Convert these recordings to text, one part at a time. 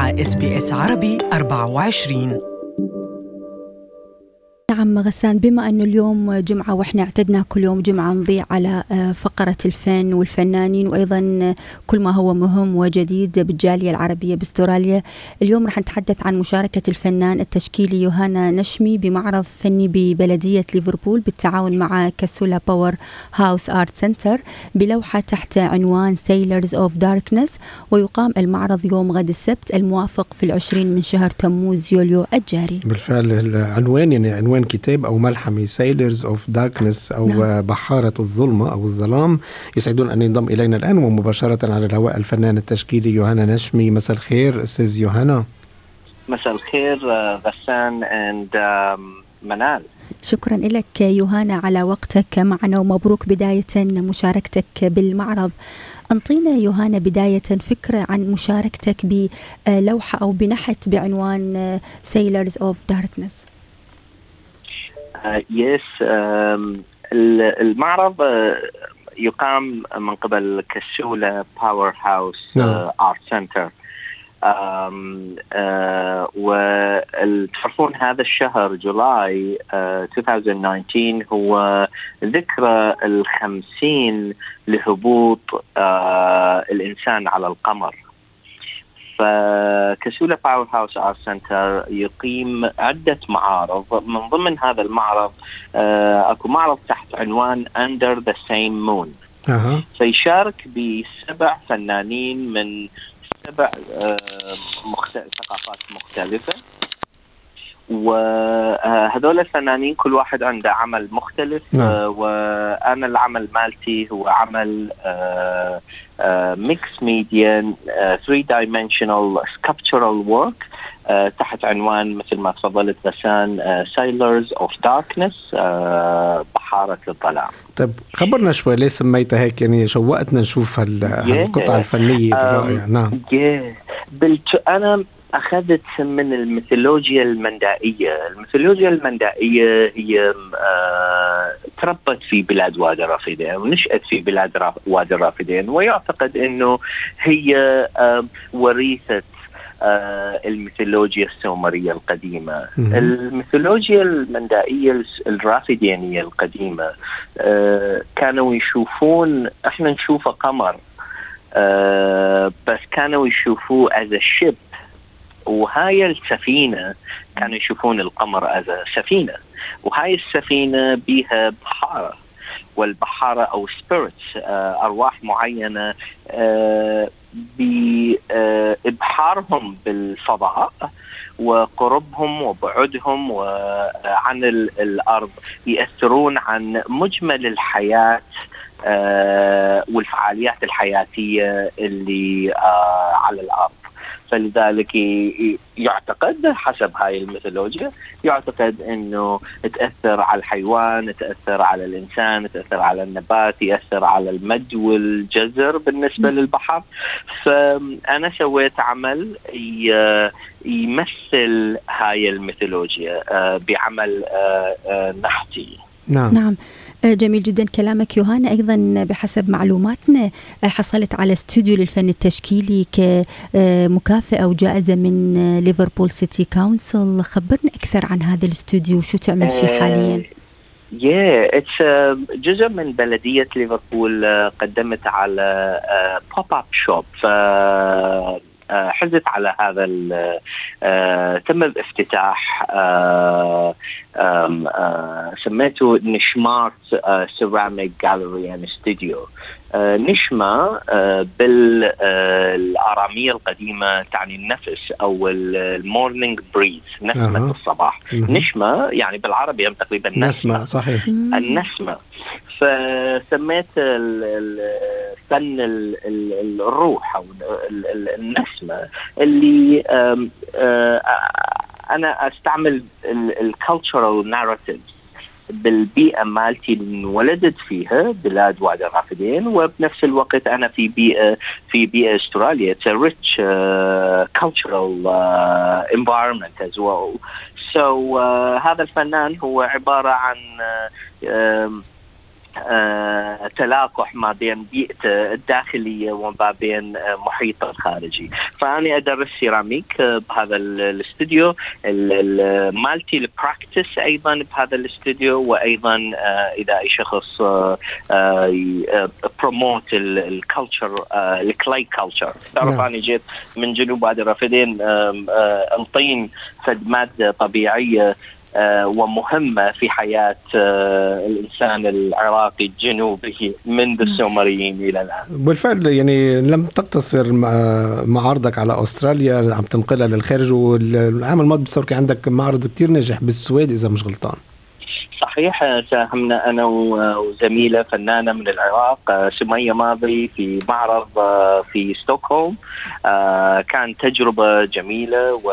مع SBS عربي 24. نعم غسان، بما أنه اليوم جمعة وإحنا اعتدنا كل يوم جمعة نضيع على فقرة الفن والفنانين وأيضا كل ما هو مهم وجديد بالجالية العربية باستراليا، اليوم رح نتحدث عن مشاركة الفنان التشكيلي يوهانا نشمي بمعرض فني ببلدية ليفربول بالتعاون مع كاسولا باور هاوس آرت سنتر بلوحة تحت عنوان Sailors of Darkness، ويقام المعرض يوم غد السبت الموافق في 20 من شهر تموز يوليو الجاري. بالفعل العنوان يعني عنوان كتاب أو ملحمة Sailors of Darkness أو نعم. بحارة الظلمة أو الظلام. يسعدون أن ينضم إلينا الآن ومباشرة على الهواء الفنان التشكيلي يوهانا نشمي. مساء الخير أستاذ يوهانا. مساء الخير غسان and منال. شكرا لك يوهانا على وقتك معنا ومبروك بداية مشاركتك بالمعرض. أنطينا يوهانا بداية فكرة عن مشاركتك بلوحة أو بنحت بعنوان Sailors of Darkness. المعرض يقام من قبل كاسولا باور هاوس آرت سنتر، وتعرفون هذا الشهر جولاي 2019 هو ذكرى 50 لهبوط الإنسان على القمر. فكاسولا باور هاوس آرت سنتر يقيم عدة معارض. من ضمن هذا المعرض أكو معرض تحت عنوان Under the Same Moon. سيشارك ب7 فنانين من 7 ثقافات مختلفة، وهذول الفنانين كل واحد عنده عمل مختلف. وأنا العمل مالتي هو عمل mixed media 3-dimensional sculptural work تحت عنوان مثل ما تفضلت غسان Sailors of Darkness، بحارة الظلام. طيب خبرنا شوي ليه سميتها هيك، يعني شوقتنا نشوف القطعة الفنية الرائعة. نعم. أنا أخذت من الميثولوجيا المندائية. الميثولوجيا المندائية هي تربت في بلاد وادي الرافدين ونشأت في بلاد وادي الرافدين، ويعتقد أنه هي وريثة الميثولوجيا السومرية القديمة. الميثولوجيا المندائية الرافدينية القديمة كانوا يشوفون، احنا نشوفه قمر، بس كانوا يشوفوه as a ship، وهاي السفينة كانوا يشوفون القمر as a سفينة، وهاي السفينة بيها بحارة، والبحارة أو spirits أرواح معينة بإبحارهم بالفضاء وقربهم وبعدهم عن الأرض يأثرون عن مجمل الحياة والفعاليات الحياتية اللي على الأرض. فلذلك يعتقد حسب هاي الميثولوجيا يعتقد أنه تأثر على الحيوان، تأثر على الإنسان، تأثر على النبات، يأثر على المد والجزر بالنسبة للبحر. فأنا سويت عمل يمثل هاي الميثولوجيا بعمل نحتي. نعم. جميل جدا كلامك يوهانا. أيضا بحسب معلوماتنا حصلت على استوديو للفن التشكيلي كمكافأة وجائزة من ليفربول سيتي كونسل. خبرنا أكثر عن هذا الاستوديو وشو تعمل فيه حاليا. it's جزء من بلدية ليفربول. قدمت على pop-up shop، حزت على هذا تم الافتتاح. سميته نشمارت سيراميك جاليري اند ستوديو. نشمة بالآرامية القديمة تعني النفس أو المورنينج بريز، نسمة الصباح. نشمة يعني بالعربي تقريبا نسمة. صحيح. النسمة. فسميت فن الروح أو النسمة اللي أنا أستعمل الcultural narratives بالبيئة مالتي اللي انولدت فيها بلاد وادي الرافدين، وبنفس الوقت أنا في بيئة أستراليا. It's a rich cultural environment as well. So هذا الفنان هو عبارة عن تلاقح ما بين بيئته الداخلية وما بين محيطه الخارجي. فأنا أدرس سيراميك بهذا الاستوديو، مالتي البراكتس أيضا بهذا الاستوديو، وأيضا إذا أي شخص بروموت الكالتشر، الكلاي كالتشر. تعرف أنا جيت من جنوب وادي الرافدين، الطين فد مادة طبيعية ومهمة في حياة الإنسان العراقي الجنوبي منذ السومريين إلى الآن. بالفعل يعني لم تقتصر معارضك على أستراليا، عم تنقلها للخارج، والعام الماضي بتصور كان عندك معرض كتير ناجح بالسويد إذا مش غلطان. صحيح، ساهمنا أنا وزميلة فنانة من العراق سمية ماضي في معرض في ستوكهولم. كان تجربة جميلة و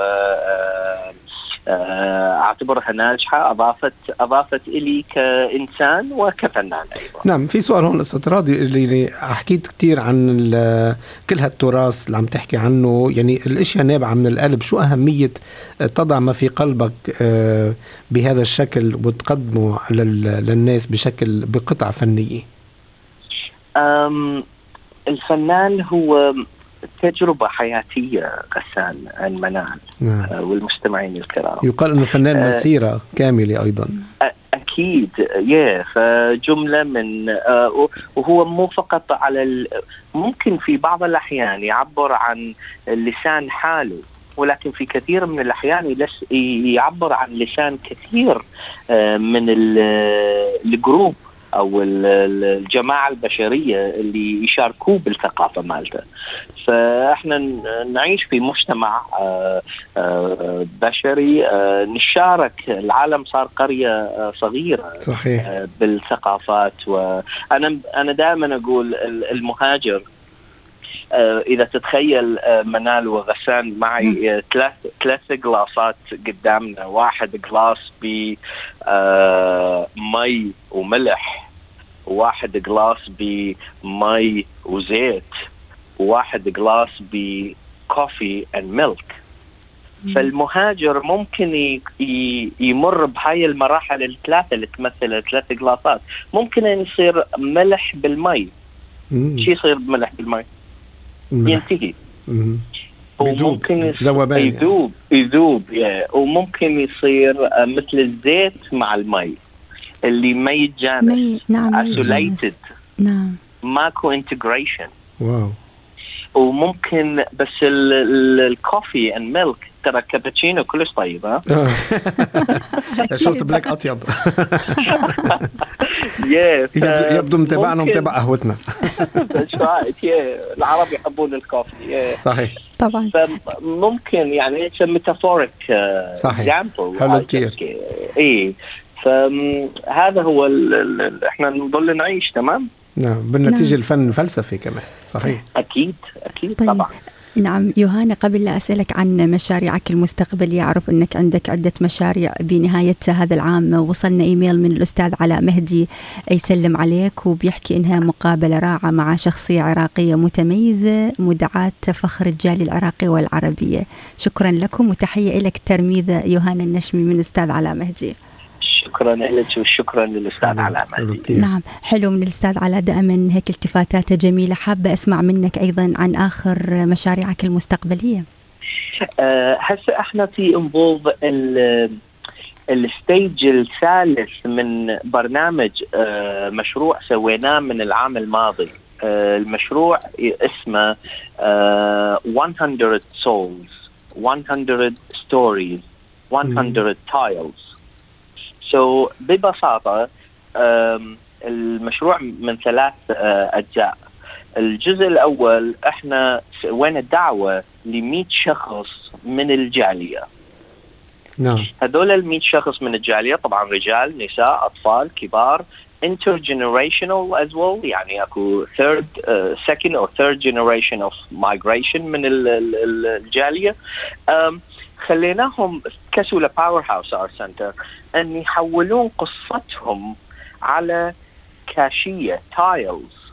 أعتبرها ناجحة، أضافت إلي كإنسان وكفنان أيضا. نعم. في سؤال هون أستاذ راضي، اللي حكيت كتير عن كل هالتراث اللي عم تحكي عنه، يعني الأشياء نابعة من القلب، شو أهمية تضع ما في قلبك بهذا الشكل وتقدمه للناس بقطعة فنية؟ الفنان هو تجربة حياتية غسان المنال. والمستمعين الكرام، يقال أنه فنان مسيرة كاملة أيضا. أكيد، فجملة من وهو مو فقط على ممكن في بعض الأحيان يعبر عن لسان حاله، ولكن في كثير من الأحيان يعبر عن لسان كثير من الجروب أو الجماعة البشرية اللي يشاركوه بالثقافة مالته. فإحنا نعيش في مجتمع بشري نشارك. العالم صار قرية صغيرة. صحيح. بالثقافات. وأنا دائما أقول المهاجر، إذا تتخيل منال وغسان معي ثلاث جلاسات قدامنا، واحد جلاس بمي وملح، وواحد جلاس بمي وزيت، وواحد جلاس بكوفي and milk. فالمهاجر ممكن يمر بهاي المراحل الثلاثة اللي تمثل 3 جلاسات. ممكن أن يصير ملح بالمي. شو يصير بملح بالمي؟ ينتهي. وممكن يذوب وممكن يصير مثل الزيت مع المي اللي ما يتجانس. اسوليتد. نعم. ماكو انتجريشن. واو. وممكن بس الكوفي اند ميلك، ترى كابتشينو كلش طيب. ها شفت بلاك اطيب. يبدو متابعنا ومتابع قهوتنا. العرب يحبون الكوفي. صحيح طبعا. فممكن يعني ميتافوريك. صحيح. حلو كتير. فهذا هو احنا نضل نعيش. تمام. نعم. بالنتيجة الفن فلسفي كمان. صحيح. أكيد طيب. طبعا. نعم يوهانا، قبل لا أسألك عن مشاريعك المستقبلية، أعرف أنك عندك عدة مشاريع. بنهاية هذا العام وصلنا إيميل من الأستاذ علاء مهدي يسلم عليك وبيحكي إنها مقابلة رائعة مع شخصية عراقية متميزة مدعاة فخر الجالية العراقية والعربية. شكرا لكم وتحية لك ترميذة يوهانا النشمي من الأستاذ علاء مهدي. شكرا لك وشكرا للأستاذ علاء مهدي. نعم، حلو من الأستاذ علاء، دائما هيك التفاتاته جميلة. حابة أسمع منك أيضا عن آخر مشاريعك المستقبلية. هسه احنا في انفولف الستيج الثالث من برنامج مشروع سويناه من العام الماضي. المشروع اسمه 100 souls 100 stories 100 tiles. ببساطة المشروع من 3 أجزاء. الجزء الأول احنا سوينا دعوة ل100 شخص من الجالية. نعم. هذول 100 شخص من الجالية طبعا رجال نساء أطفال كبار، intergenerational as well، يعني أكو second or third generation of migration من الجالية. خليناهم كسولة باور هاوس آرت سنتر أن يحولون قصتهم على كاشية تايلز.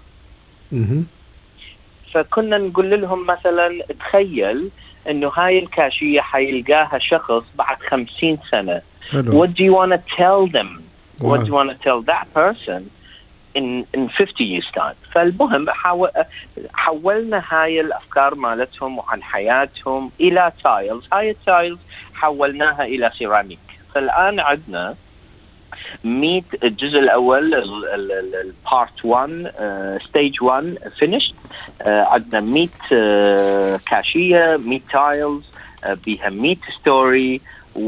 فكنا نقول لهم مثلا تخيل أنه هاي الكاشية حيلقاها شخص بعد 50 سنة. What do you want to tell them? Wow. What do you want to tell that person in 50 years time. فالمهم حولنا هاي الأفكار مالتهم وعن حياتهم إلى تايلز. هاي التايلز حولناها إلى سيراميك. فالآن عندنا 100 الجزء الأول البارت 1 ستيج 1 finished. عندنا 100 كاشية 100 تايلز بها 100 ستوري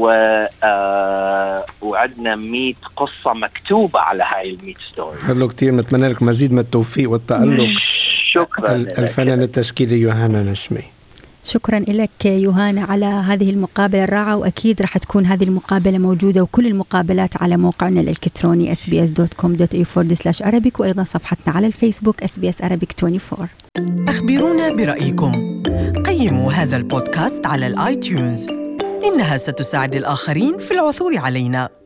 وعندنا 100 قصة مكتوبة على هاي ال 100 ستوري. حلو كتير. نتمنى لك مزيد من التوفيق والتألق. شكرا. الفنان التشكيلي يوهانا نشمي. شكرا لك يوهانا على هذه المقابلة الرائعة، وأكيد راح تكون هذه المقابلة موجودة وكل المقابلات على موقعنا الإلكتروني sbs.com.au/arabic، وأيضا صفحتنا على الفيسبوك SBS Arabic 24. أخبرونا برأيكم. قيموا هذا البودكاست على الآيتيونز، إنها ستساعد الآخرين في العثور علينا.